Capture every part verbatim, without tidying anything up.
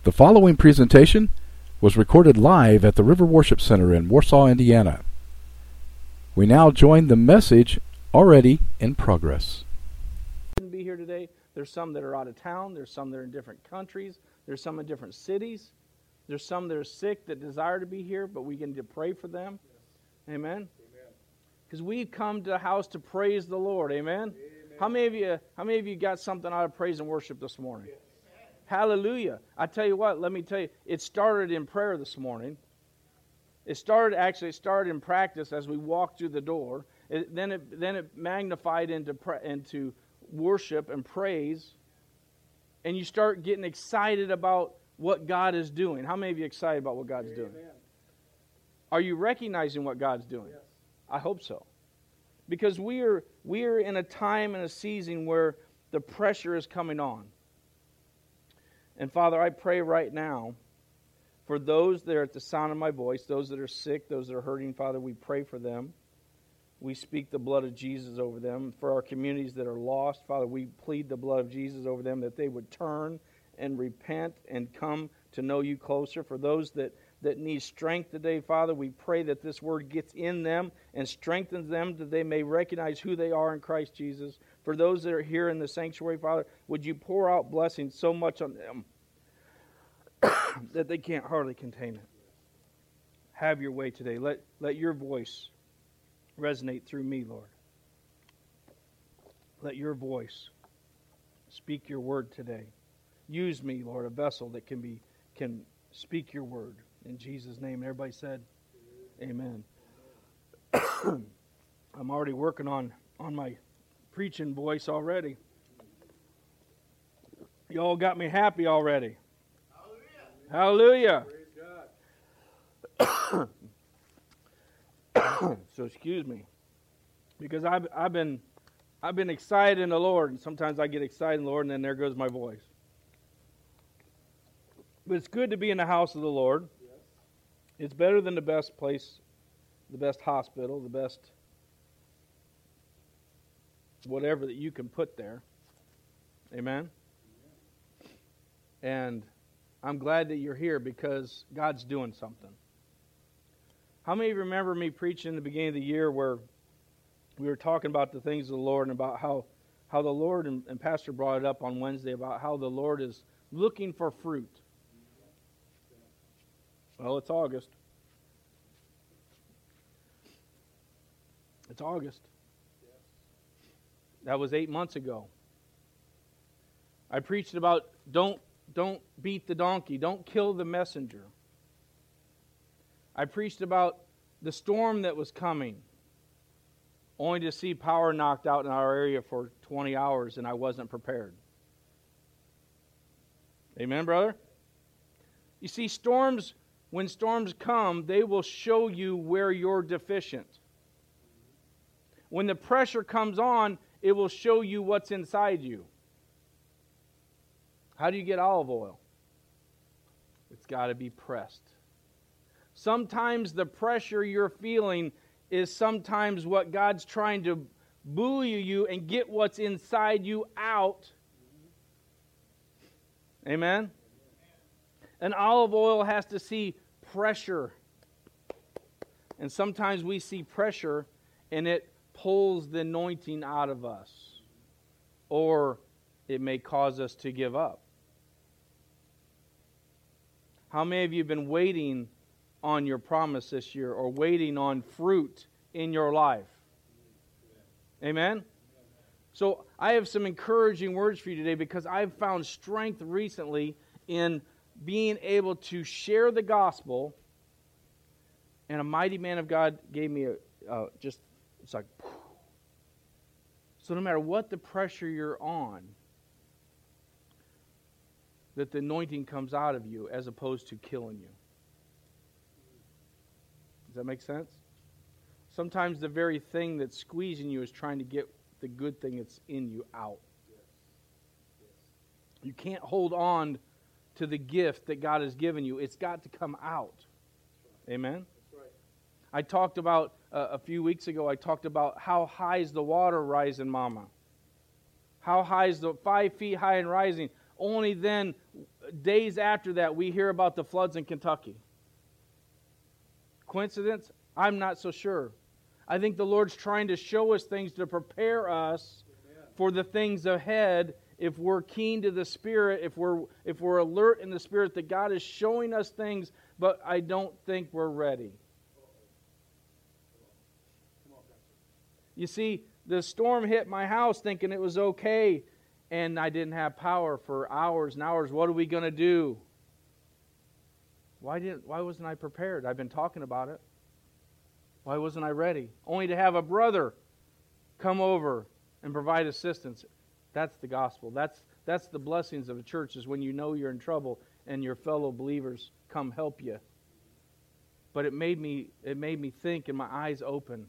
The following presentation was recorded live at the River Worship Center in Warsaw, Indiana. We now join the message already in progress. Couldn't be here today. There's some that are out of town. There's some that are in different countries. There's some in different cities. There's some that are sick that desire to be here, but we can to pray for them. Yes. Amen. Because we've come to the house to praise the Lord. Amen? Amen. How many of you? How many of you got something out of praise and worship this morning? Yes. Hallelujah. I tell you what, let me tell you, it started in prayer this morning. It started, actually, it started in practice as we walked through the door. It, then, it, then it magnified into, into worship and praise. And you start getting excited about what God is doing. How many of you are excited about what God's Amen. Doing? Are you recognizing what God's doing? Yes. I hope so. Because we are, we are in a time and a season where the pressure is coming on. And Father, I pray right now for those that are at the sound of my voice, those that are sick, those that are hurting, Father, we pray for them. We speak the blood of Jesus over them. For our communities that are lost, Father, we plead the blood of Jesus over them, that they would turn and repent and come to know you closer. For those that, that need strength today, Father, we pray that this word gets in them and strengthens them, that they may recognize who they are in Christ Jesus. For those that are here in the sanctuary, Father, would you pour out blessings so much on them that they can't hardly contain it. Have your way today. Let, let your voice resonate through me, Lord. Let your voice speak your word today. Use me, Lord, a vessel that can be can speak your word. In Jesus' name. Everybody said, Amen. I'm already working on, on my preaching voice already. You all got me happy already. Hallelujah. Hallelujah. So excuse me, because I've I've been I've been excited in the Lord, and sometimes I get excited in the Lord, and then there goes my voice. But it's good to be in the house of the Lord. Yes. It's better than the best place, the best hospital, the best whatever that you can put there. Amen. And I'm glad that you're here because God's doing something. How many of you remember me preaching in the beginning of the year where we were talking about the things of the Lord and about how, how the Lord, and, and Pastor brought it up on Wednesday, about how the Lord is looking for fruit. Well, it's August. It's August. That was eight months ago. I preached about don't Don't beat the donkey. Don't kill the messenger. I preached about the storm that was coming, only to see power knocked out in our area for twenty hours, and I wasn't prepared. Amen, brother? You see, storms, when storms come, they will show you where you're deficient. When the pressure comes on, it will show you what's inside you. How do you get olive oil? It's got to be pressed. Sometimes the pressure you're feeling is sometimes what God's trying to buoy you and get what's inside you out. Amen? And olive oil has to see pressure. And sometimes we see pressure and it pulls the anointing out of us. Or it may cause us to give up. How many of you have been waiting on your promise this year or waiting on fruit in your life? Amen? So I have some encouraging words for you today because I've found strength recently in being able to share the gospel, and a mighty man of God gave me a uh, just, it's like, so no matter what the pressure you're on, that the anointing comes out of you as opposed to killing you. Does that make sense? Sometimes the very thing that's squeezing you is trying to get the good thing that's in you out. Yes. Yes. You can't hold on to the gift that God has given you. It's got to come out. Right. Amen? That's right. I talked about, uh, a few weeks ago, I talked about how high is the water rising, Mama? How high is the five feet high and rising? Only then days after that, we hear about the floods in Kentucky. Coincidence? I'm not so sure. I think the Lord's trying to show us things to prepare us for the things ahead. If we're keen to the Spirit, if we're if we're alert in the Spirit, that God is showing us things, but I don't think we're ready. You see, the storm hit my house thinking it was okay, and I didn't have power for hours and hours. What are we going to do? Why didn't? Why wasn't I prepared? I've been talking about it. Why wasn't I ready? Only to have a brother come over and provide assistance. That's the gospel. That's that's the blessings of a church, is when you know you're in trouble and your fellow believers come help you. But it made me it made me think, and my eyes open.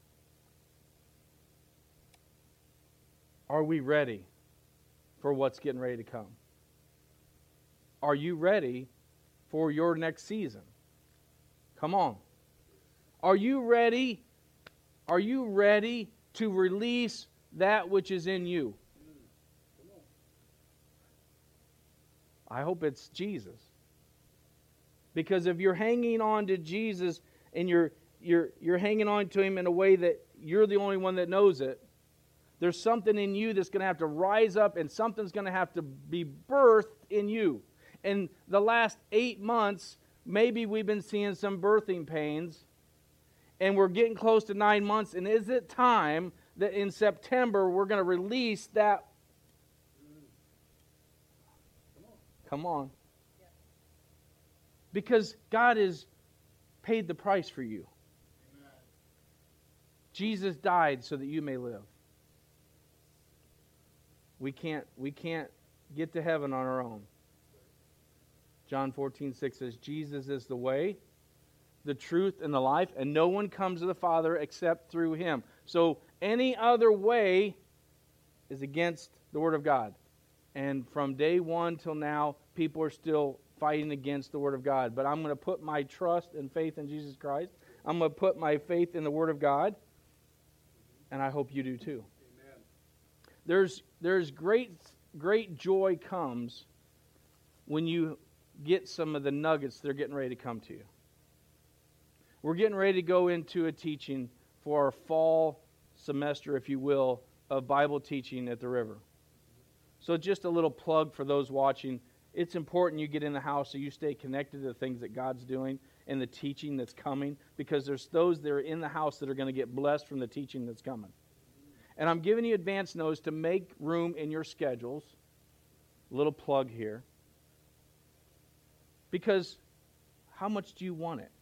Are we ready for what's getting ready to come? Are you ready for your next season? Come on. Are you ready? Are you ready to release that which is in you? I hope it's Jesus. Because if you're hanging on to Jesus and you're you're you're hanging on to Him in a way that you're the only one that knows it, there's something in you that's going to have to rise up, and something's going to have to be birthed in you. In the last eight months, maybe we've been seeing some birthing pains, and we're getting close to nine months, and is it time that in September we're going to release that? Come on. Because God has paid the price for you. Jesus died so that you may live. We can't, we can't get to heaven on our own. John fourteen six says, Jesus is the way, the truth, and the life, and no one comes to the Father except through Him. So any other way is against the Word of God. And from day one till now, people are still fighting against the Word of God. But I'm going to put my trust and faith in Jesus Christ. I'm going to put my faith in the Word of God. And I hope you do too. Amen. There's there's great great joy comes when you get some of the nuggets that are getting ready to come to you. We're getting ready to go into a teaching for our fall semester, if you will, of Bible teaching at the river. So just a little plug for those watching. It's important you get in the house so you stay connected to the things that God's doing and the teaching that's coming, because there's those that are in the house that are going to get blessed from the teaching that's coming. And I'm giving you advance notice to make room in your schedules. A little plug here. Because how much do you want it?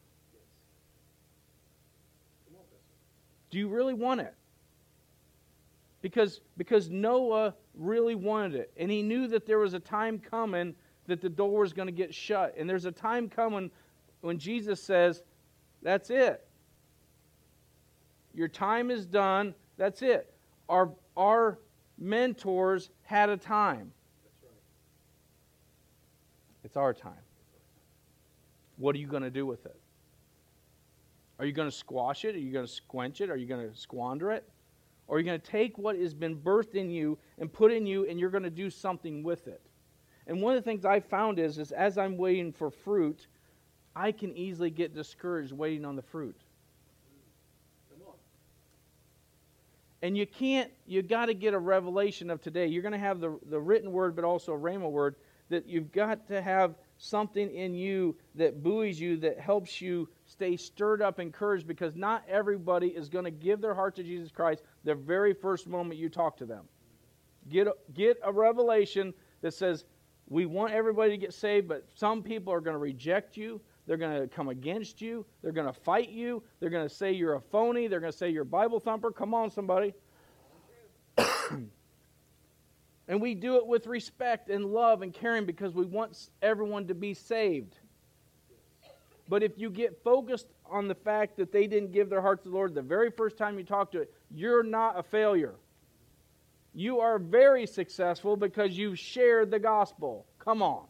Do you really want it? Because, because Noah really wanted it. And he knew that there was a time coming that the door was going to get shut. And there's a time coming when Jesus says, that's it. Your time is done. That's it. Our, our mentors had a time. That's right. It's our time. What are you going to do with it? Are you going to squash it? Are you going to squench it? Are you going to squander it? Or are you going to take what has been birthed in you and put in you, and you're going to do something with it? And one of the things I found is, is as I'm waiting for fruit, I can easily get discouraged waiting on the fruit. Come on. And you can't, you got to get a revelation of today. You're going to have the, the written word, but also a rhema word, that you've got to have something in you that buoys you, that helps you stay stirred up, encouraged, because not everybody is going to give their heart to Jesus Christ the very first moment you talk to them. Get a, get a revelation that says, we want everybody to get saved, but some people are going to reject you. They're going to come against you. They're going to fight you. They're going to say you're a phony. They're going to say you're a Bible thumper. Come on, somebody. And we do it with respect and love and caring because we want everyone to be saved. But if you get focused on the fact that they didn't give their heart to the Lord the very first time you talk to it, you're not a failure. You are very successful because you've shared the gospel. Come on.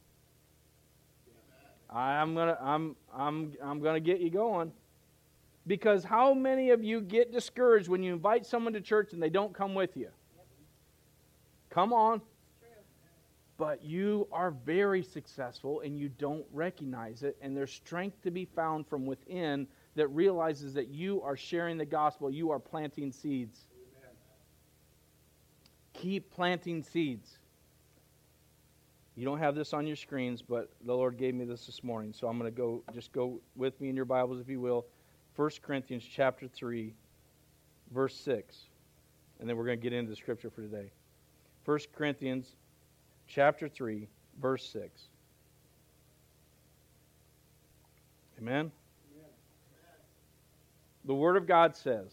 I'm gonna I'm I'm I'm gonna get you going. Because how many of you get discouraged when you invite someone to church and they don't come with you? Come on. But you are very successful and you don't recognize it, and there's strength to be found from within that realizes that you are sharing the gospel, you are planting seeds. Amen. Keep planting seeds. You don't have this on your screens, but the Lord gave me this this morning, so I'm going to go, just go with me in your Bibles, if you will. First Corinthians chapter three, verse six. And then we're going to get into the scripture for today. First Corinthians chapter three, verse six. Amen? Amen? The Word of God says,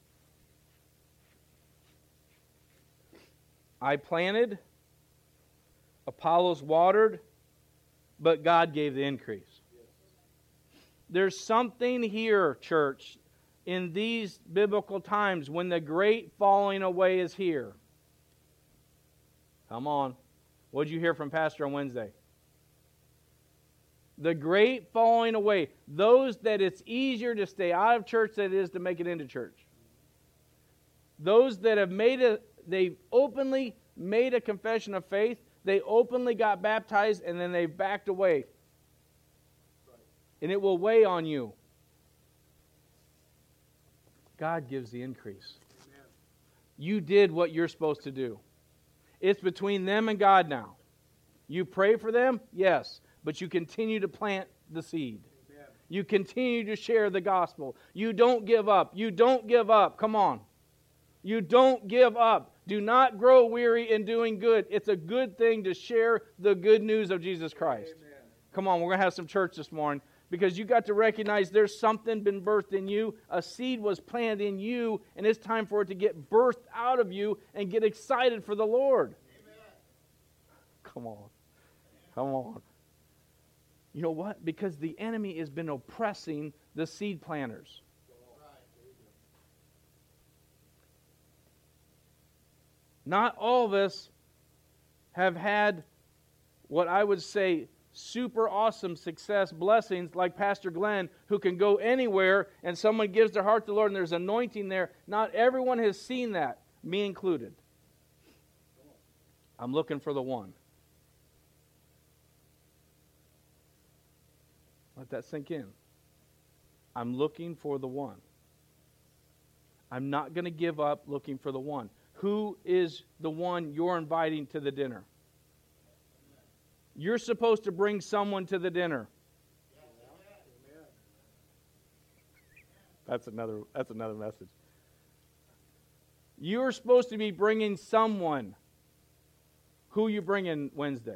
I planted, Apollos watered, but God gave the increase. There's something here, church, in these biblical times when the great falling away is here. Come on. What did you hear from Pastor on Wednesday? The great falling away. Those that it's easier to stay out of church than it is to make it into church. Those that have made a, they've openly made a confession of faith, they openly got baptized, and then they backed away. And it will weigh on you. God gives the increase. Amen. You did what you're supposed to do. It's between them and God now. You pray for them, yes, but you continue to plant the seed. Amen. You continue to share the gospel. You don't give up. You don't give up. Come on. You don't give up. Do not grow weary in doing good. It's a good thing to share the good news of Jesus Christ. Amen. Come on, we're going to have some church this morning because you got to recognize there's something been birthed in you. A seed was planted in you, and it's time for it to get birthed out of you and get excited for the Lord. Amen. Come on. Come on. You know what? Because the enemy has been oppressing the seed planters. Not all of us have had what I would say super awesome success, blessings like Pastor Glenn, who can go anywhere and someone gives their heart to the Lord and there's anointing there. Not everyone has seen that, me included. I'm looking for the one. Let that sink in. I'm looking for the one. I'm not going to give up looking for the one. Who is the one you're inviting to the dinner? You're supposed to bring someone to the dinner. That's another, that's another message. You're supposed to be bringing someone. Who you bringing Wednesday?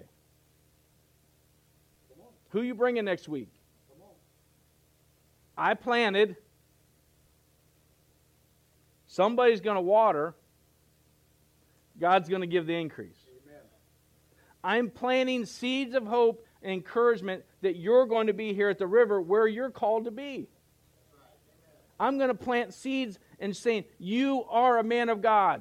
Who you bringing next week? I planted. Somebody's going to water. God's going to give the increase. Amen. I'm planting seeds of hope and encouragement that you're going to be here at the river where you're called to be. Right. I'm going to plant seeds and saying, you are a man of God.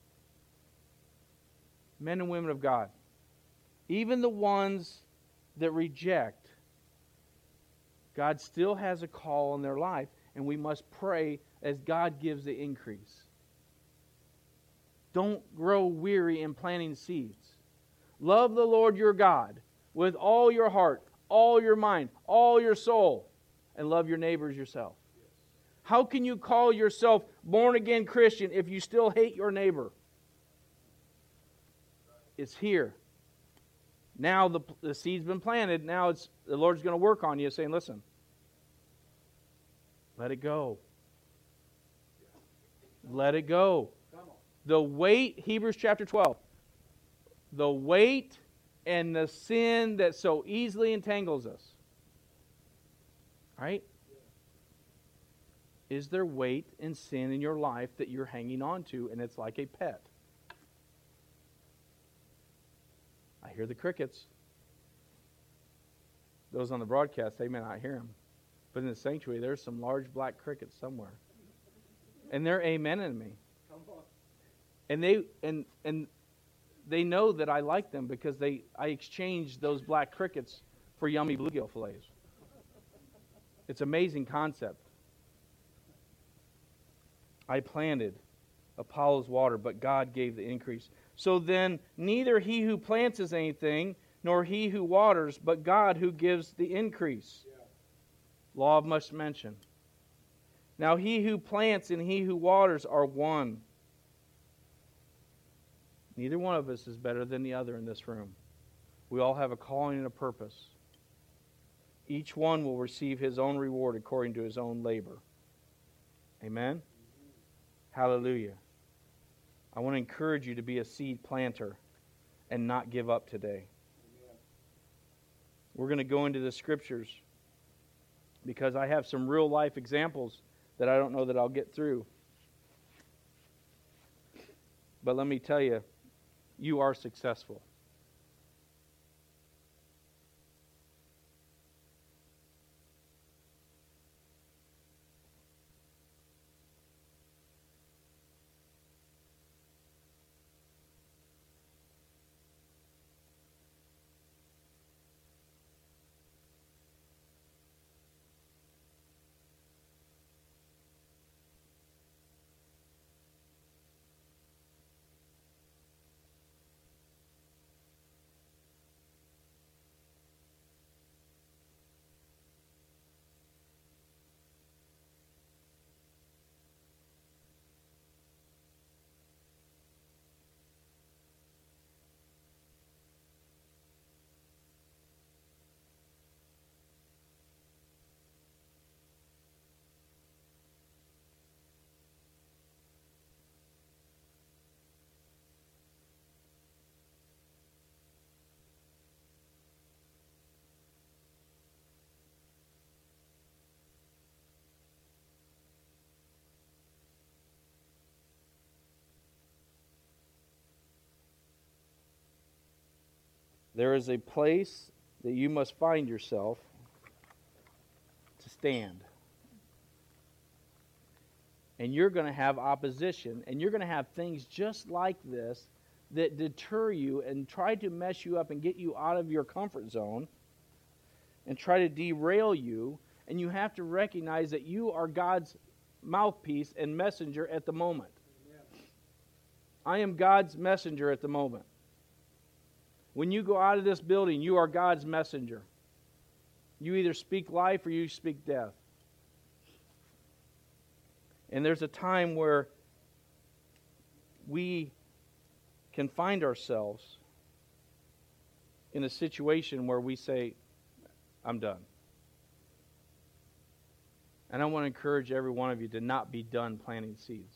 Men and women of God. Even the ones that reject, God still has a call in their life, and we must pray as God gives the increase. Don't grow weary in planting seeds. Love the Lord your God with all your heart, all your mind, all your soul, and love your neighbors yourself. Yes. How can you call yourself born-again Christian if you still hate your neighbor? It's here. Now the, the seed's been planted. Now it's the Lord's going to work on you, saying, listen, let it go. Let it go. The weight, Hebrews chapter twelve, the weight and the sin that so easily entangles us. Right? Is there weight and sin in your life that you're hanging on to and it's like a pet? I hear the crickets. Those on the broadcast, they may not hear them. But in the sanctuary, there's some large black crickets somewhere. And they're amening me. And they and and they know that I like them because they I exchanged those black crickets for yummy bluegill fillets. It's an amazing concept. I planted, Apollos water, but God gave the increase. So then neither he who plants is anything, nor he who waters, but God who gives the increase. Yeah. Law of much mention. Now he who plants and he who waters are one. Neither one of us is better than the other in this room. We all have a calling and a purpose. Each one will receive his own reward according to his own labor. Amen? Hallelujah. I want to encourage you to be a seed planter and not give up today. Amen. We're going to go into the Scriptures because I have some real life examples that I don't know that I'll get through. But let me tell you, you are successful. There is a place that you must find yourself to stand. And you're going to have opposition, and you're going to have things just like this that deter you and try to mess you up and get you out of your comfort zone and try to derail you. And you have to recognize that you are God's mouthpiece and messenger at the moment. Amen. I am God's messenger at the moment. When you go out of this building, you are God's messenger. You either speak life or you speak death. And there's a time where we can find ourselves in a situation where we say, I'm done. And I want to encourage every one of you to not be done planting seeds.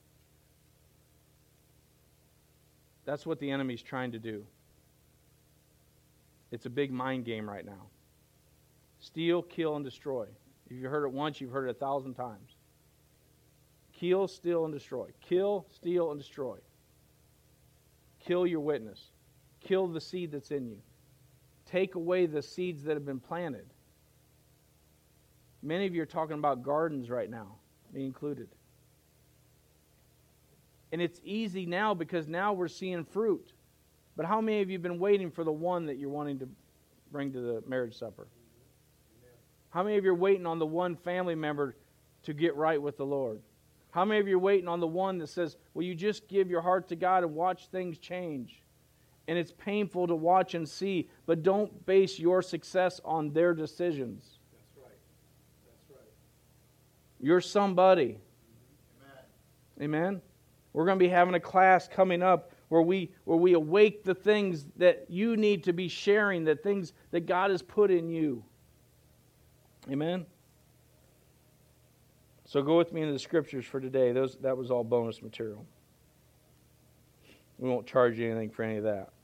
That's what the enemy's trying to do. It's a big mind game right now. Steal, kill, and destroy. If you've heard it once, you've heard it a thousand times. Kill, steal, and destroy. Kill, steal, and destroy. Kill your witness. Kill the seed that's in you. Take away the seeds that have been planted. Many of you are talking about gardens right now, me included. And it's easy now because now we're seeing fruit. But how many of you have been waiting for the one that you're wanting to bring to the marriage supper? How many of you are waiting on the one family member to get right with the Lord? How many of you are waiting on the one that says, will you just give your heart to God and watch things change? And it's painful to watch and see, but don't base your success on their decisions. That's right. That's right. You're somebody. Amen. Amen? We're going to be having a class coming up where we where we awake the things that you need to be sharing, the things that God has put in you. Amen? So go with me into the Scriptures for today. Those That was all bonus material. We won't charge you anything for any of that.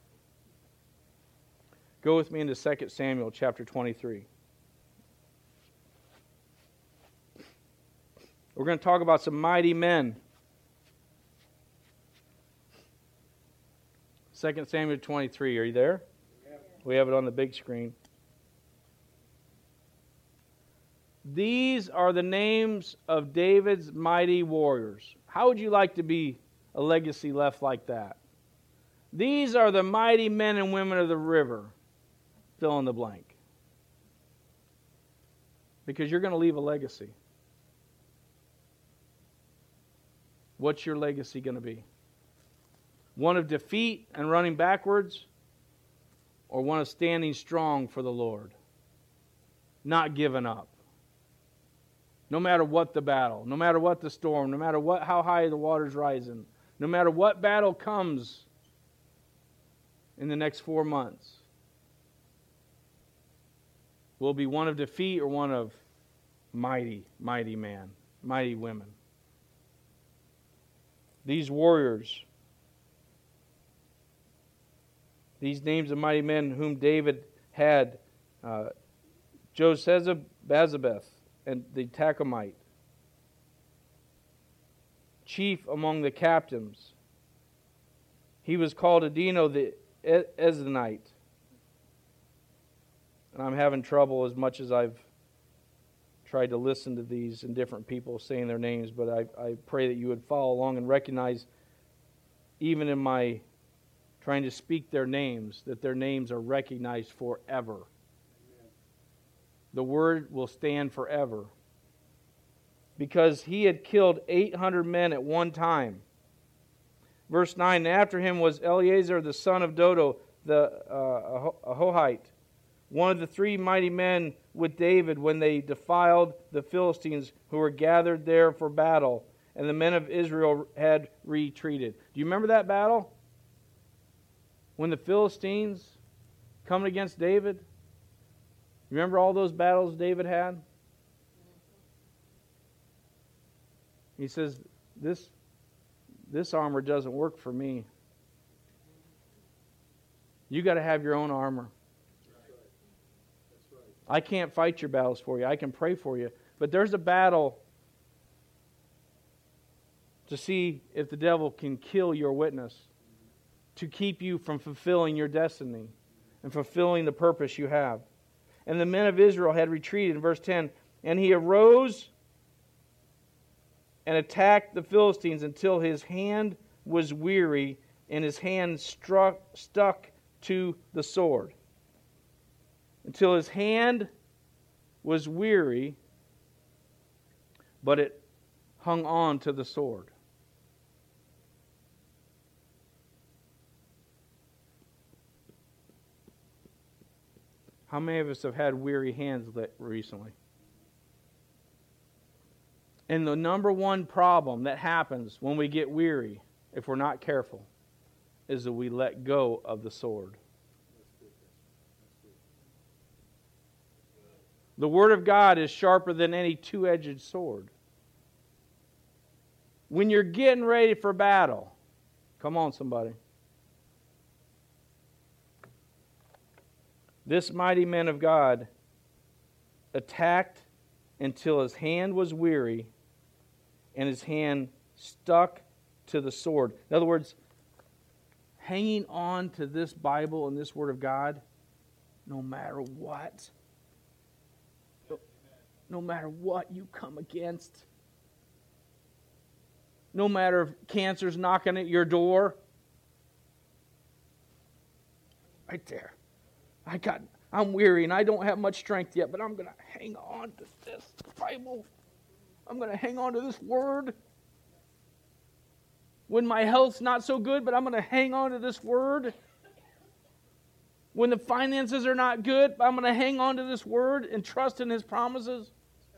Go with me into Second Samuel chapter twenty-three. We're going to talk about some mighty men. Second Samuel twenty-three. Are you there? Yeah. We have it on the big screen. These are the names of David's mighty warriors. How would you like to be a legacy left like that? These are the mighty men and women of the river. Fill in the blank. Because you're going to leave a legacy. What's your legacy going to be? One of defeat and running backwards, or one of standing strong for the Lord? Not giving up. No matter what the battle, no matter what the storm, no matter what how high the water's rising, no matter what battle comes in the next four months, will be one of defeat or one of mighty, mighty man, mighty women. These warriors, these names of mighty men whom David had, uh, Josezabazabeth and the Tachomite, chief among the captains. He was called Adino the Eznite. And I'm having trouble as much as I've tried to listen to these and different people saying their names, but I, I pray that you would follow along and recognize, even in my trying to speak their names, that their names are recognized forever. Amen. The word will stand forever. Because he had killed eight hundred men at one time. Verse nine, after him was Eleazar the son of Dodo, the uh, Ahohite, one of the three mighty men with David when they defiled the Philistines who were gathered there for battle, and the men of Israel had retreated. Do you remember that battle? When the Philistines coming against David? Remember all those battles David had? He says, this, this armor doesn't work for me. You got to have your own armor. I can't fight your battles for you. I can pray for you. But there's a battle to see if the devil can kill your witness, to keep you from fulfilling your destiny and fulfilling the purpose you have. And the men of Israel had retreated, in verse ten, and he arose and attacked the Philistines until his hand was weary and his hand struck, stuck to the sword. Until his hand was weary, but it hung on to the sword. How many of us have had weary hands recently? And the number one problem that happens when we get weary, if we're not careful, is that we let go of the sword. The Word of God is sharper than any two-edged sword. When you're getting ready for battle, come on somebody. This mighty man of God attacked until his hand was weary and his hand stuck to the sword. In other words, hanging on to this Bible and this Word of God, no matter what, no, no matter what you come against, no matter if cancer's knocking at your door, right there. I got, I'm weary and I don't have much strength yet, but I'm going to hang on to this Bible. I'm going to hang on to this Word. When my health's not so good, but I'm going to hang on to this Word. When the finances are not good, I'm going to hang on to this Word and trust in His promises.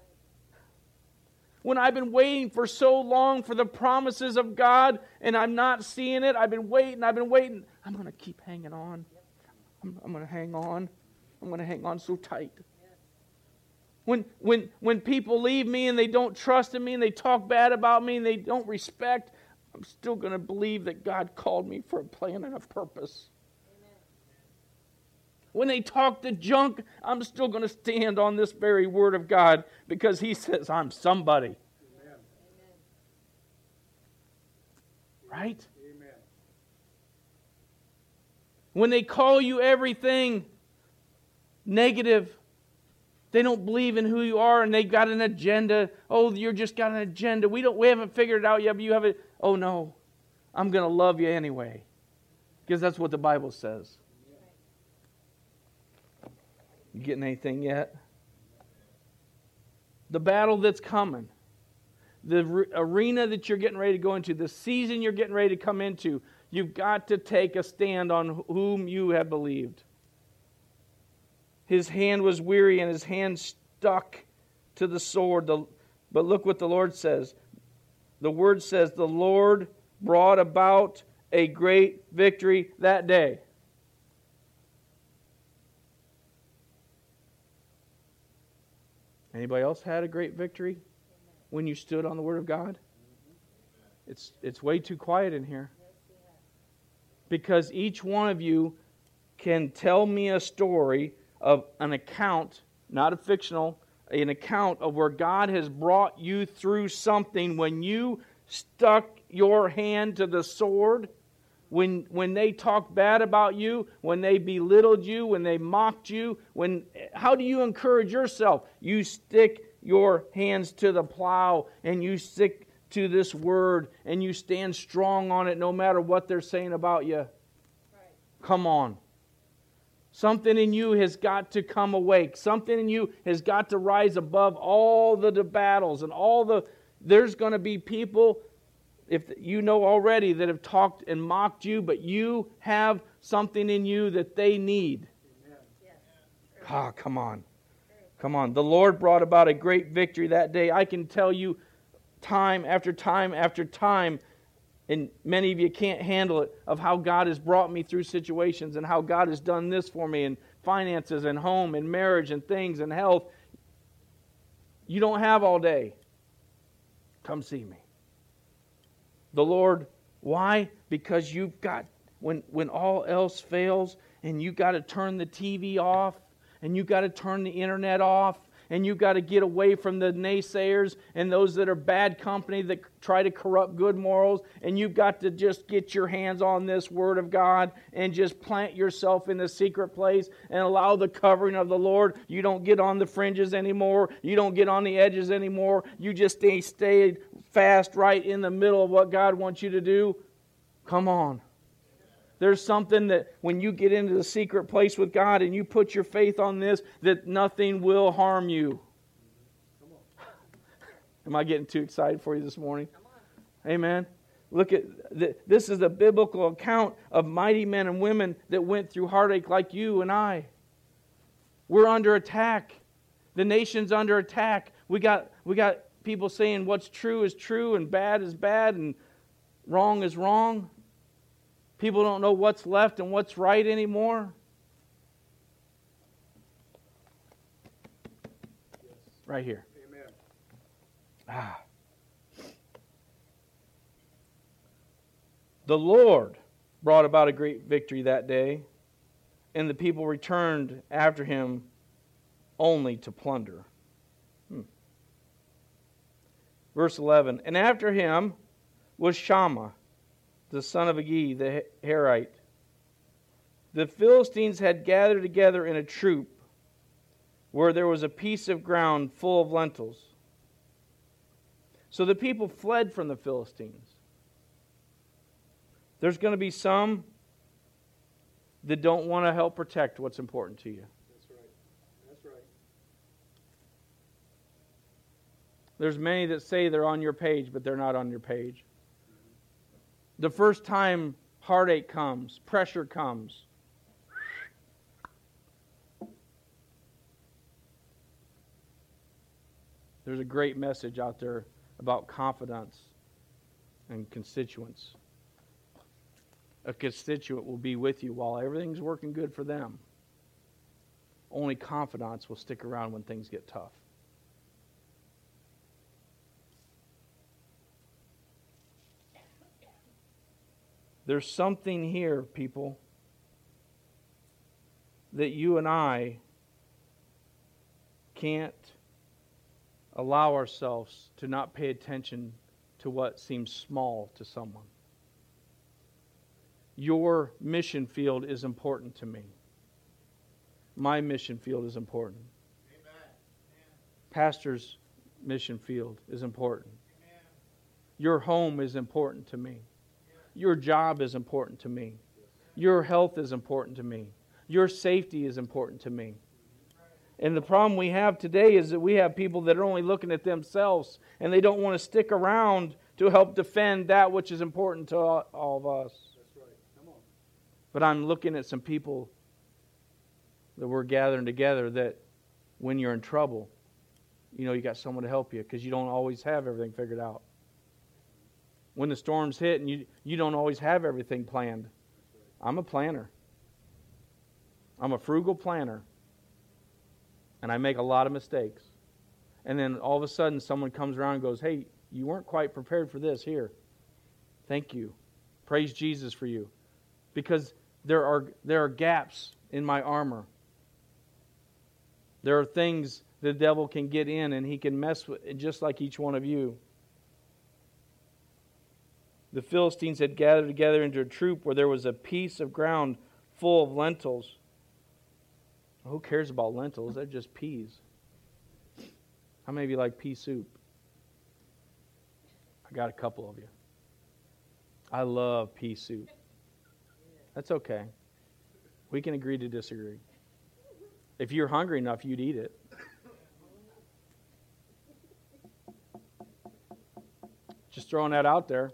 When I've been waiting for so long for the promises of God and I'm not seeing it, I've been waiting, I've been waiting, I'm going to keep hanging on. I'm, I'm going to hang on. I'm going to hang on so tight. When, when, when people leave me and they don't trust in me and they talk bad about me and they don't respect, I'm still going to believe that God called me for a plan and a purpose. Amen. When they talk the junk, I'm still going to stand on this very Word of God because He says I'm somebody. Amen. Right? Amen. When they call you everything negative, they don't believe in who you are and they've got an agenda. Oh, you're just got an agenda. We don't we haven't figured it out yet, but you have it. Oh no, I'm going to love you anyway. Because that's what the Bible says. You getting anything yet? The battle that's coming, the re- arena that you're getting ready to go into, the season you're getting ready to come into, You've got to take a stand on whom you have believed. His hand was weary and his hand stuck to the sword. The, but look what the Lord says. The Word says, the Lord brought about a great victory that day. Anybody else had a great victory when you stood on the Word of God? It's, it's way too quiet in here. Because each one of you can tell me a story of an account, not a fictional, an account of where God has brought you through something when you stuck your hand to the sword, when, when they talked bad about you, when they belittled you, when they mocked you. When, how do you encourage yourself? You stick your hands to the plow and you stick to this word and you stand strong on it no matter what they're saying about you. Right. Come on. Something in you has got to come awake. Something in you has got to rise above all the battles and all the... There's going to be people, if you know already, that have talked and mocked you, but you have something in you that they need. Ah, oh, come on. Come on. The Lord brought about a great victory that day. I can tell you time after time after time, and many of you can't handle it, of how God has brought me through situations and how God has done this for me in finances and home and marriage and things and health. You don't have all day. Come see me. The Lord, why? Because you've got, when, when all else fails and you've got to turn the T V off and you've got to turn the internet off and you've got to get away from the naysayers and those that are bad company that try to corrupt good morals, and you've got to just get your hands on this Word of God and just plant yourself in the secret place and allow the covering of the Lord. You don't get on the fringes anymore. You don't get on the edges anymore. You just stay, stay fast right in the middle of what God wants you to do. Come on. There's something that when you get into the secret place with God and you put your faith on this, that nothing will harm you. Am I getting too excited for you this morning? Amen. Look at the, this is a biblical account of mighty men and women that went through heartache like you and I. We're under attack. The nation's under attack. We got we got people saying what's true is true and bad is bad and wrong is wrong. People don't know what's left and what's right anymore. Yes. Right here. Amen. Ah. The Lord brought about a great victory that day, and the people returned after him only to plunder. Hmm. Verse eleven, and after him was Shammah, the son of Agi, the Herite. The Philistines had gathered together in a troop where there was a piece of ground full of lentils. So the people fled from the Philistines. There's going to be some that don't want to help protect what's important to you. That's right. That's right. There's many that say they're on your page, but they're not on your page. The first time heartache comes, pressure comes, there's a great message out there about confidence and constituents. A constituent will be with you while everything's working good for them. Only confidants will stick around when things get tough. There's something here, people, that you and I can't allow ourselves to not pay attention to what seems small to someone. Your mission field is important to me. My mission field is important. Amen. Pastor's mission field is important. Amen. Your home is important to me. Your job is important to me. Your health is important to me. Your safety is important to me. And the problem we have today is that we have people that are only looking at themselves and they don't want to stick around to help defend that which is important to all of us. That's right. But I'm looking at some people that we're gathering together that when you're in trouble, you know you got someone to help you because you don't always have everything figured out. When the storms hit and you, you don't always have everything planned. I'm a planner. I'm a frugal planner. And I make a lot of mistakes. And then all of a sudden someone comes around and goes, hey, you weren't quite prepared for this. Here. Thank you. Praise Jesus for you. Because there are there are gaps in my armor. There are things the devil can get in and he can mess with, just like each one of you. The Philistines had gathered together into a troop where there was a piece of ground full of lentils. Who cares about lentils? They're just peas. How many of you like pea soup? I got a couple of you. I love pea soup. That's okay. We can agree to disagree. If you're hungry enough, you'd eat it. Just throwing that out there.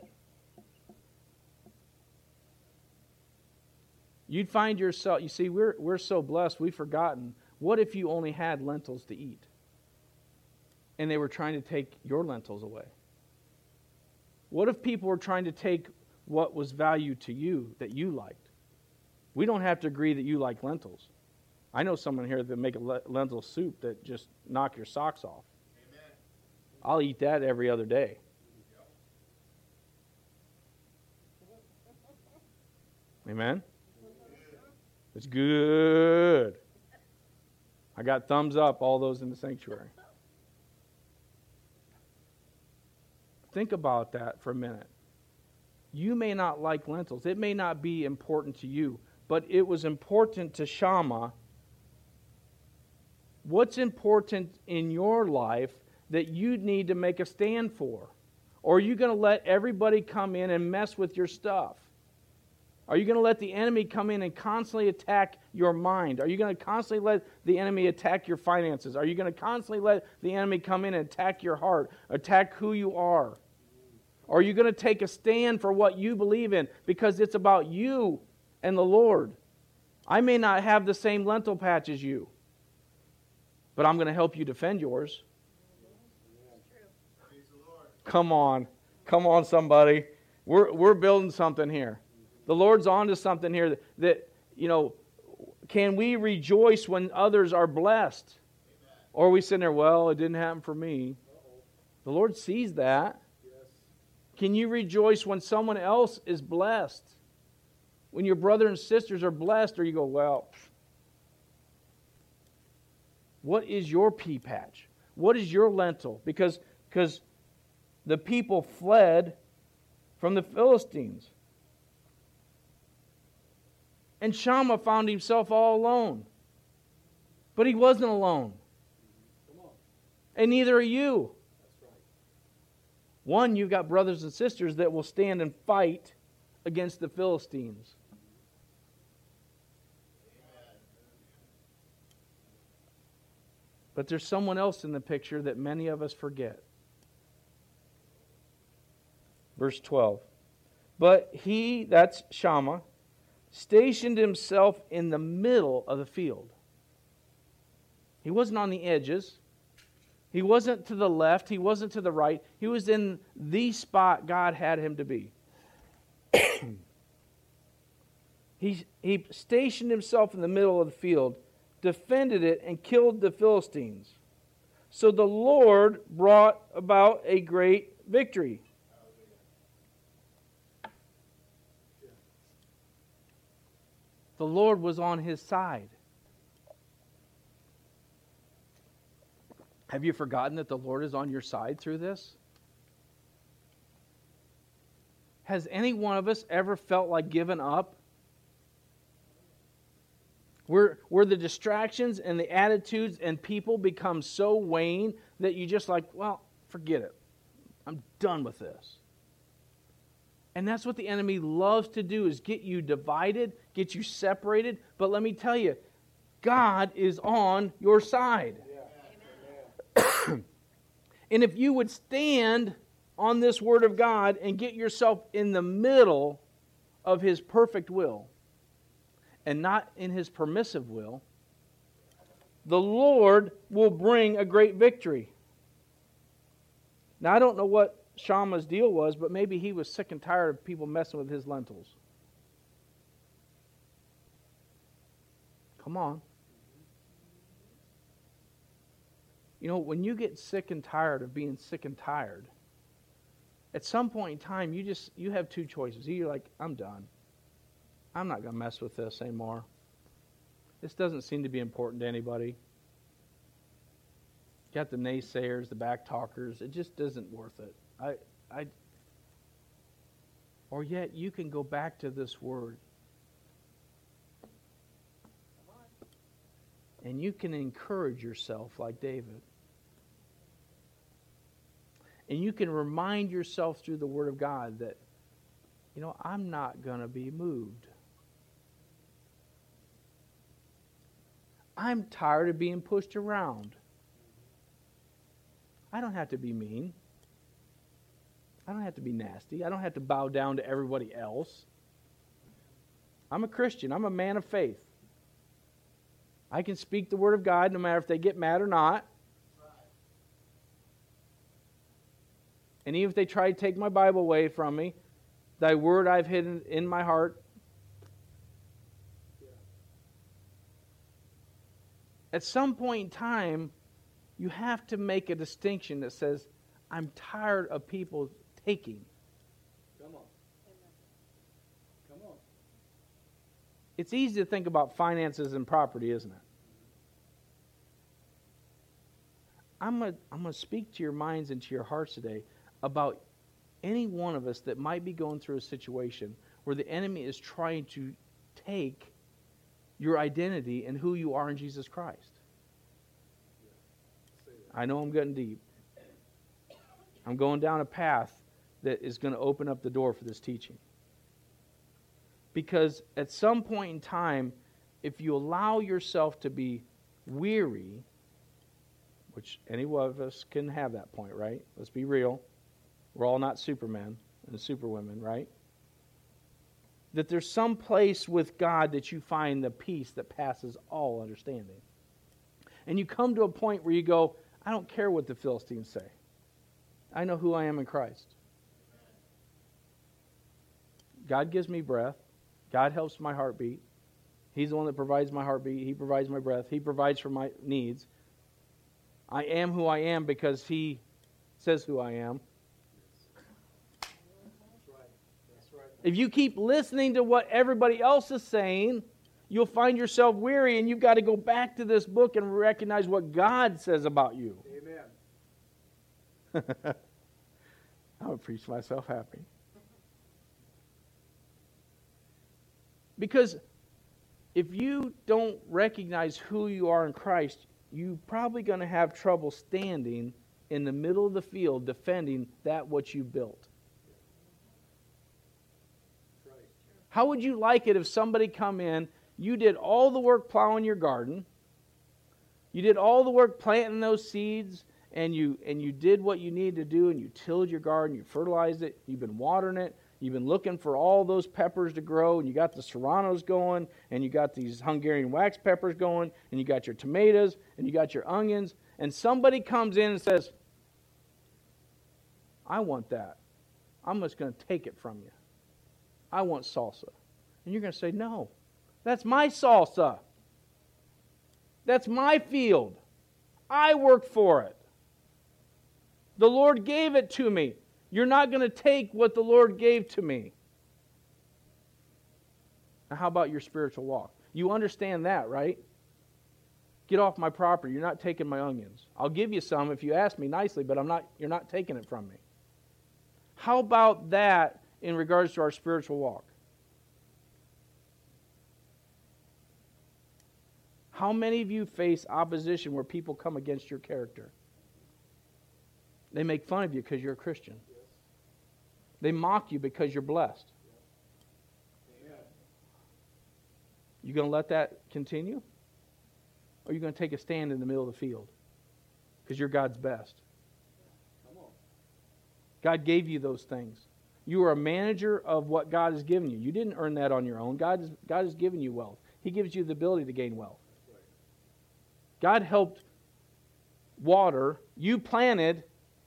You'd find yourself, you see, we're we're so blessed, we've forgotten. What if you only had lentils to eat? And they were trying to take your lentils away? What if people were trying to take what was valued to you that you liked? We don't have to agree that you like lentils. I know someone here that make a lentil soup that just knock your socks off. Amen. I'll eat that every other day. Amen? It's good. I got thumbs up, all those in the sanctuary. Think about that for a minute. You may not like lentils. It may not be important to you, but it was important to Shammah. What's important in your life that you need to make a stand for? Or are you going to let everybody come in and mess with your stuff? Are you going to let the enemy come in and constantly attack your mind? Are you going to constantly let the enemy attack your finances? Are you going to constantly let the enemy come in and attack your heart, attack who you are? Or are you going to take a stand for what you believe in because it's about you and the Lord? I may not have the same lentil patch as you, but I'm going to help you defend yours. Come on. Come on, somebody. We're, we're building something here. The Lord's on to something here that, that, you know, can we rejoice when others are blessed? Amen. Or are we sitting there, well, it didn't happen for me. Uh-oh. The Lord sees that. Yes. Can you rejoice when someone else is blessed? When your brother and sisters are blessed, or you go, well, what is your pea patch? What is your lentil? Because, because the people fled from the Philistines. And Shammah found himself all alone. But he wasn't alone. And neither are you. That's right. One, you've got brothers and sisters that will stand and fight against the Philistines. But there's someone else in the picture that many of us forget. Verse twelve. But he, that's Shammah, stationed himself in the middle of the field. He wasn't on the edges. He wasn't to the left. He wasn't to the right. He was in the spot God had him to be. he, he stationed himself in the middle of the field, defended it, and killed the Philistines. So the Lord brought about a great victory. The Lord was on his side. Have you forgotten that the Lord is on your side through this? Has any one of us ever felt like giving up? Where, where the distractions and the attitudes and people become so vain that you just like, well, forget it. I'm done with this. And that's what the enemy loves to do, is get you divided, get you separated. But let me tell you, God is on your side. Yeah. And if you would stand on this Word of God and get yourself in the middle of His perfect will, and not in His permissive will, the Lord will bring a great victory. Now, I don't know what Shammah's deal was, but maybe he was sick and tired of people messing with his lentils. Come on. You know, when you get sick and tired of being sick and tired, at some point in time, you just you have two choices. Either you're like, I'm done. I'm not going to mess with this anymore. This doesn't seem to be important to anybody. Got the naysayers, the back talkers. It just isn't worth it. I, I. Or yet you can go back to this word. And you can encourage yourself like David. And you can remind yourself through the Word of God that, you know, I'm not going to be moved. I'm tired of being pushed around. I don't have to be mean. I don't have to be nasty. I don't have to bow down to everybody else. I'm a Christian. I'm a man of faith. I can speak the Word of God no matter if they get mad or not. And even if they try to take my Bible away from me, Thy Word I've hidden in my heart. At some point in time, you have to make a distinction that says, I'm tired of people taking. Come on. Come on. It's easy to think about finances and property, isn't it? I'm going to I'm going to speak to your minds and to your hearts today about any one of us that might be going through a situation where the enemy is trying to take your identity and who you are in Jesus Christ. I know I'm getting deep. I'm going down a path that is going to open up the door for this teaching. Because at some point in time, if you allow yourself to be weary, which any one of us can have that point, right? Let's be real. We're all not supermen and superwomen, right? That there's some place with God that you find the peace that passes all understanding. And you come to a point where you go, I don't care what the Philistines say. I know who I am in Christ. God gives me breath. God helps my heartbeat. He's the one that provides my heartbeat. He provides my breath. He provides for my needs. I am who I am because He says who I am. That's right. That's right. If you keep listening to what everybody else is saying, you'll find yourself weary, and you've got to go back to this book and recognize what God says about you. Amen. I would preach myself happy. Because if you don't recognize who you are in Christ, you're probably going to have trouble standing in the middle of the field defending that what you built. That's right. How would you like it if somebody come in, you did all the work plowing your garden, you did all the work planting those seeds, and you and you did what you needed to do, and you tilled your garden, you fertilized it, you've been watering it, you've been looking for all those peppers to grow, and you got the serranos going, and you got these Hungarian wax peppers going, and you got your tomatoes, and you got your onions, and somebody comes in and says, I want that. I'm just going to take it from you. I want salsa. And you're going to say, no, that's my salsa. That's my field. I worked for it. The Lord gave it to me. You're not going to take what the Lord gave to me. Now, how about your spiritual walk? You understand that, right? Get off my property. You're not taking my onions. I'll give you some if you ask me nicely, but I'm not. You're not taking it from me. How about that in regards to our spiritual walk? How many of you face opposition where people come against your character? They make fun of you because you're a Christian. Yes. They mock you because you're blessed. Amen. You going to let that continue? Or are you going to take a stand in the middle of the field? Because you're God's best. Come on. God gave you those things. You are a manager of what God has given you. You didn't earn that on your own. God has, God has given you wealth. He gives you the ability to gain wealth. God helped water. You planted.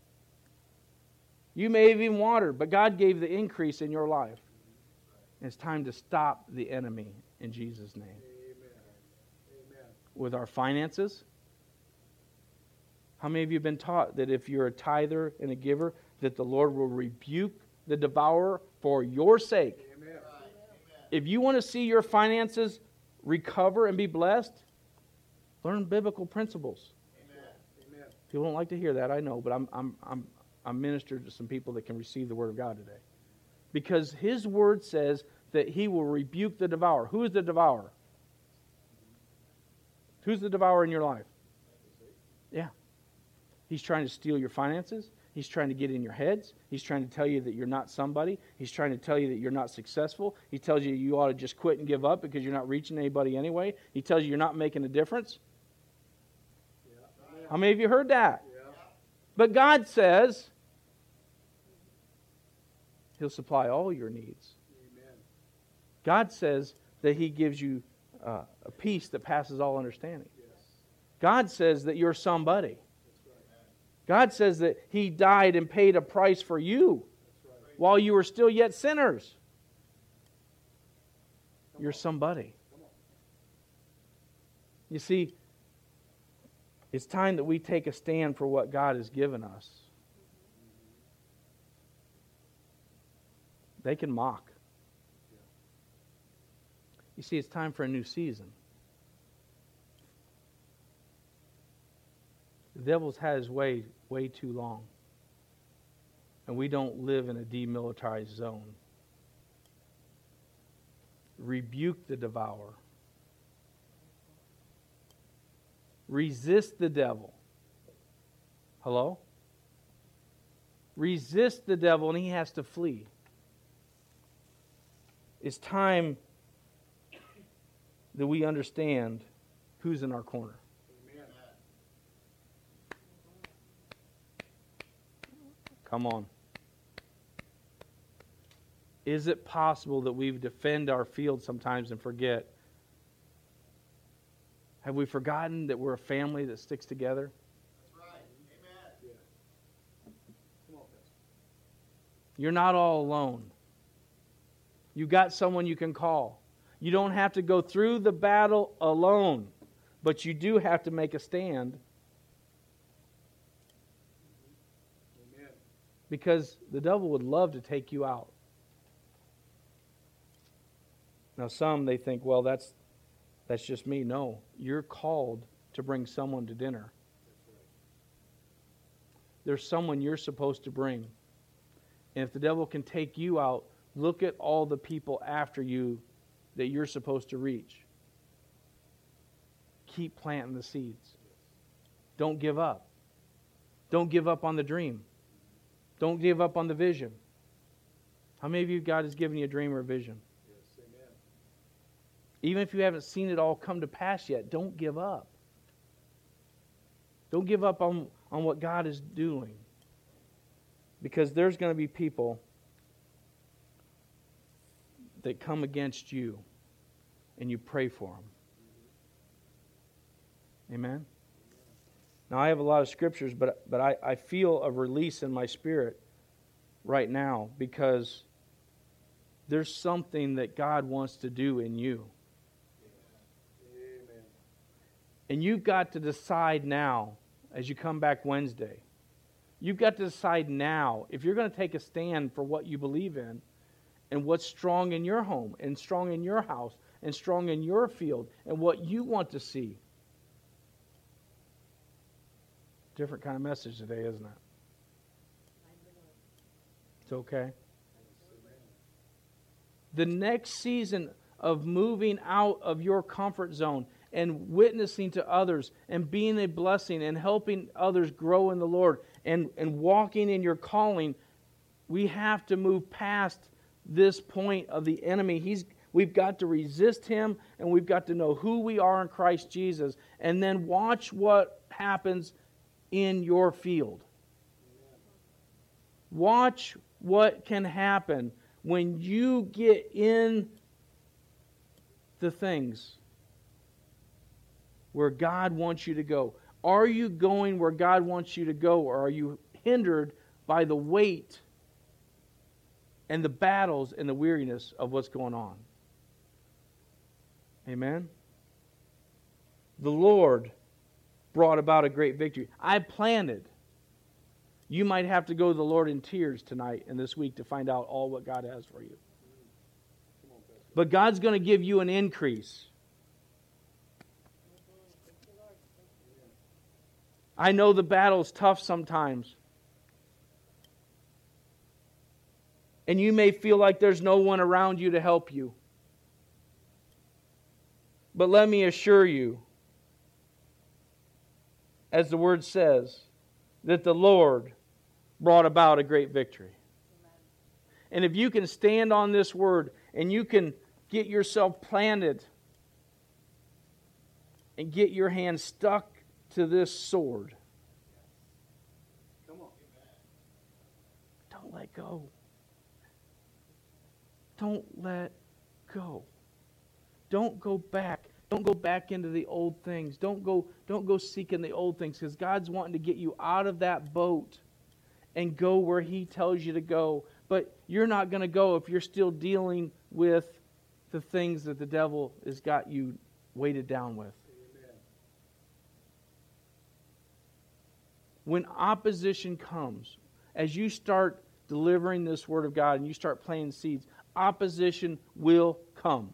You may have even watered, but God gave the increase in your life. And it's time to stop the enemy in Jesus' name. Amen. Amen. With our finances. How many of you have been taught that if you're a tither and a giver, that the Lord will rebuke the devourer for your sake? Amen. If you want to see your finances recover and be blessed, learn biblical principles. Amen. People don't like to hear that, I know, but I'm I'm I'm I'm ministered to some people that can receive the Word of God today. Because His Word says that He will rebuke the devourer. Who is the devourer? Who's the devourer in your life? Yeah. He's trying to steal your finances. He's trying to get in your heads. He's trying to tell you that you're not somebody. He's trying to tell you that you're not successful. He tells you you ought to just quit and give up because you're not reaching anybody anyway. He tells you you're not making a difference. Yeah. How many of you heard that? Yeah. But God says He'll supply all your needs. Amen. God says that He gives you uh, a peace that passes all understanding. Yes. God says that you're somebody. That's right. God says that He died and paid a price for you That's right. while you were still yet sinners. You're somebody. Come on. You see, it's time that we take a stand for what God has given us. They can mock. You see, it's time for a new season. The devil's had his way way too long. And we don't live in a demilitarized zone. Rebuke the devourer. Resist the devil. Hello? Resist the devil and he has to flee. It's time that we understand who's in our corner. Amen. Come on. Is it possible that we defend our field sometimes and forget? Have we forgotten that we're a family that sticks together? That's right. Amen. Yeah. Come on, Pastor. You're not all alone. You've got someone you can call. You don't have to go through the battle alone, but you do have to make a stand Amen. because the devil would love to take you out. Now some, they think, well, that's that's just me. No, you're called to bring someone to dinner. That's right. There's someone you're supposed to bring. And if the devil can take you out, look at all the people after you that you're supposed to reach. Keep planting the seeds. Don't give up. Don't give up on the dream. Don't give up on the vision. How many of you, God has given you a dream or a vision? Yes. Amen. Even if you haven't seen it all come to pass yet, don't give up. Don't give up on, on what God is doing. Because there's going to be people that come against you and you pray for them. Amen? Now, I have a lot of scriptures, but, but I, I feel a release in my spirit right now because there's something that God wants to do in you. Amen. And you've got to decide now, as you come back Wednesday, you've got to decide now if you're going to take a stand for what you believe in and what's strong in your home and strong in your house and strong in your field and what you want to see. Different kind of message today, isn't it? It's okay. The next season of moving out of your comfort zone and witnessing to others and being a blessing and helping others grow in the Lord and, and walking in your calling, we have to move past this point of the enemy. He's we've got to resist him and we've got to know who we are in Christ Jesus and then watch what happens in your field. Watch what can happen when you get in the things where God wants you to go? Are you going where God wants you to go, or are you hindered by the weight and the battles and the weariness of what's going on? Amen? The Lord brought about a great victory. I planted. You might have to go to the Lord in tears tonight and this week to find out all what God has for you. But God's going to give you an increase. I know the battle's tough sometimes. And you may feel like there's no one around you to help you. But let me assure you, as the Word says, that the Lord brought about a great victory. And if you can stand on this Word and you can get yourself planted and get your hand stuck to this sword, Come on. don't let go. Don't let go. Don't go back. Don't go back into the old things. Don't go, don't go seeking the old things, because God's wanting to get you out of that boat and go where He tells you to go. But you're not going to go if you're still dealing with the things that the devil has got you weighted down with. Amen. When opposition comes, as you start delivering this Word of God and you start planting seeds, opposition will come.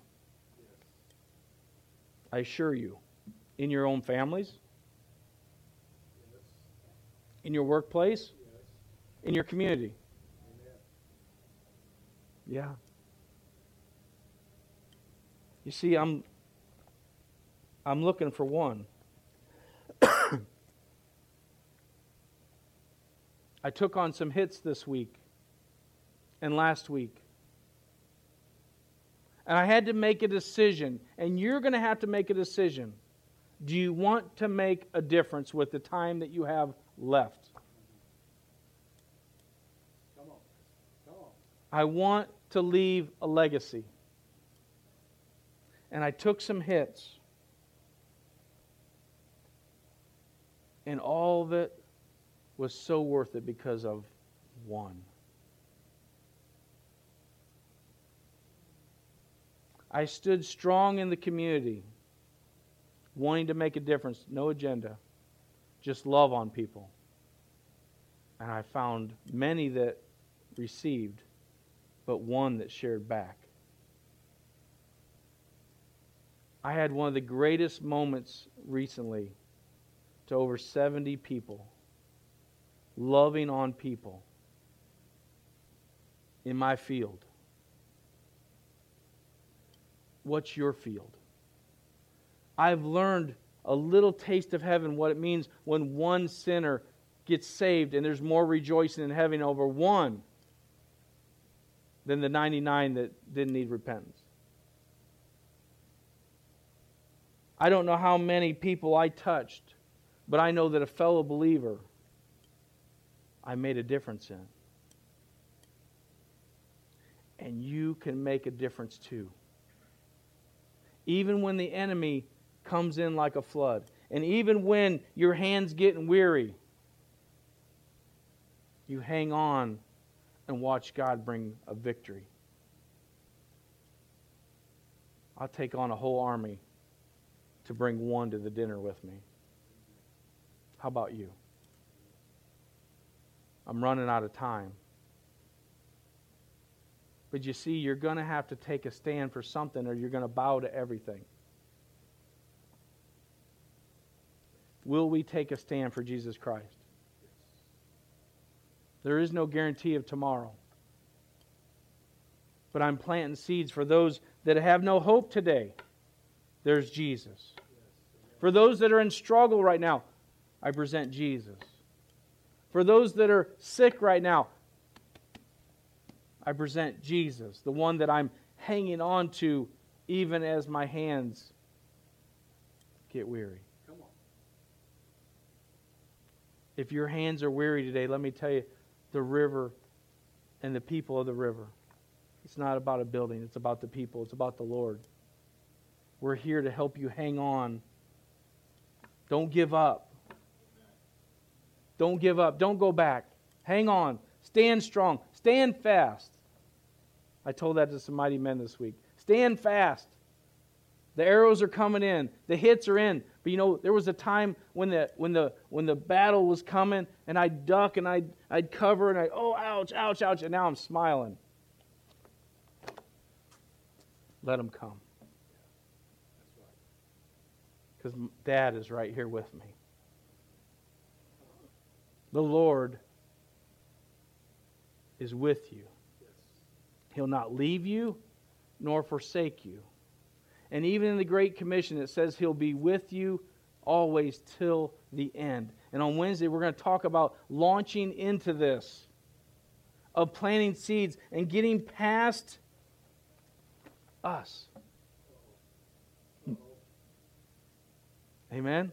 I assure you, in your own families, Yes. in your workplace, Yes. in your community. Amen. Yeah. You see, I'm I'm looking for one. I took on some hits this week and last week. And I had to make a decision, and you're going to have to make a decision. Do you want to make a difference with the time that you have left? Come on. Come on. I want to leave a legacy. And I took some hits. And all of it was so worth it because of one. I stood strong in the community, wanting to make a difference, no agenda, just love on people. And I found many that received, but one that shared back. I had one of the greatest moments recently to over seventy people, loving on people in my field. What's your field? I've learned a little taste of heaven, what it means when one sinner gets saved, and there's more rejoicing in heaven over one than the ninety-nine that didn't need repentance. I don't know how many people I touched, but I know that a fellow believer I made a difference in. And you can make a difference too. Even when the enemy comes in like a flood, and even when your hand's getting weary, you hang on and watch God bring a victory. I'll take on a whole army to bring one to the dinner with me. How about you? I'm running out of time. But you see, you're going to have to take a stand for something, or you're going to bow to everything. Will we take a stand for Jesus Christ? There is no guarantee of tomorrow. But I'm planting seeds for those that have no hope today. There's Jesus. For those that are in struggle right now, I present Jesus. For those that are sick right now, I present Jesus, the one that I'm hanging on to even as my hands get weary. Come on. If your hands are weary today, let me tell you, the river and the people of the river. It's not about a building. It's about the people. It's about the Lord. We're here to help you hang on Don't give up. Don't give up. Don't go back. Hang on. Stand strong. Stand fast. I told that to some mighty men this week. Stand fast. The arrows are coming in. The hits are in. But you know, there was a time when the when the when the battle was coming, and I'd duck and I'd I'd cover and I oh ouch ouch ouch, and now I'm smiling. Let them come, because Dad is right here with me. The Lord is with you. He'll not leave you nor forsake you. And even in the Great Commission, it says He'll be with you always till the end. And on Wednesday, we're going to talk about launching into this, of planting seeds and getting past us. Amen?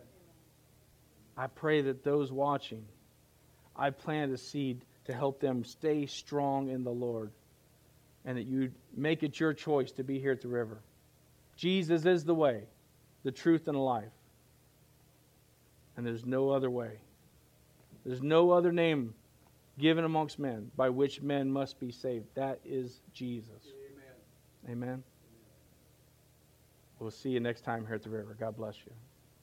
I pray that those watching, I planted a seed to help them stay strong in the Lord, and that you make it your choice to be here at the river. Jesus is the way, the truth, and the life. And there's no other way. There's no other name given amongst men by which men must be saved. That is Jesus. Amen. Amen. We'll see you next time here at the river. God bless you.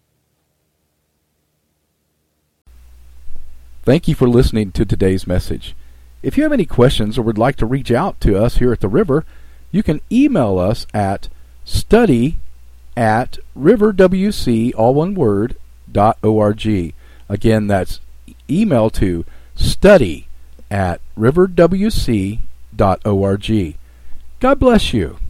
Thank you for listening to today's message. If you have any questions or would like to reach out to us here at the river, you can email us at study at riverwc, all one word, dot org. Again, that's email to study at riverwc dot org. God bless you.